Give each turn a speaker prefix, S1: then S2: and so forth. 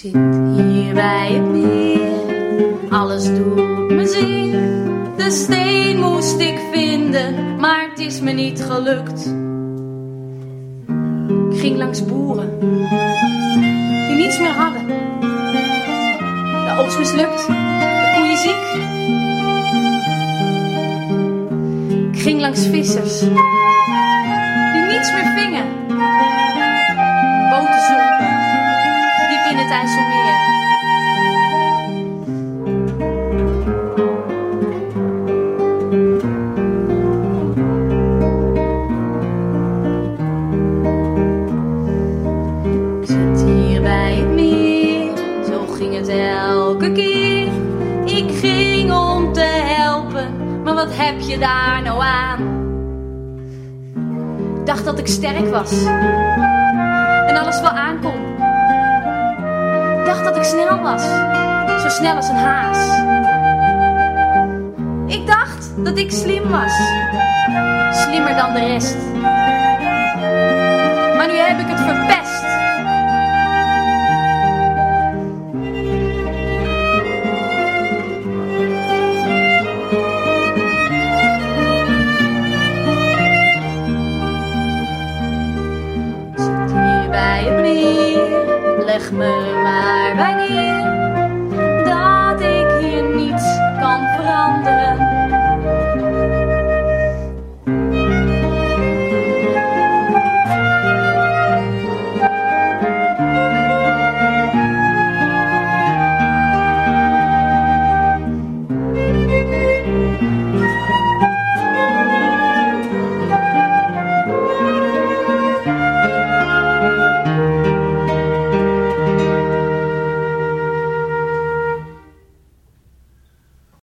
S1: zit hier bij het meer, alles doet me zeer. De steen moest ik vinden, maar het is me niet gelukt. Ik ging langs boeren die niets meer hadden. De oogst mislukt, de koeien ziek. Ik ging langs vissers die niets meer vingen. Boten zonken diep in het IJsselmeer. Ik zit hier bij het meer, zo ging het elke keer. Ik ging om te helpen, maar wat heb je daar nou aan? Ik dacht dat ik sterk was en alles wel aankon. Ik dacht dat ik snel was, zo snel als een haas. Ik dacht dat ik slim was, slimmer dan de rest. Maar nu heb ik het verpest. Leg me maar bij neer dat ik hier niets kan veranderen.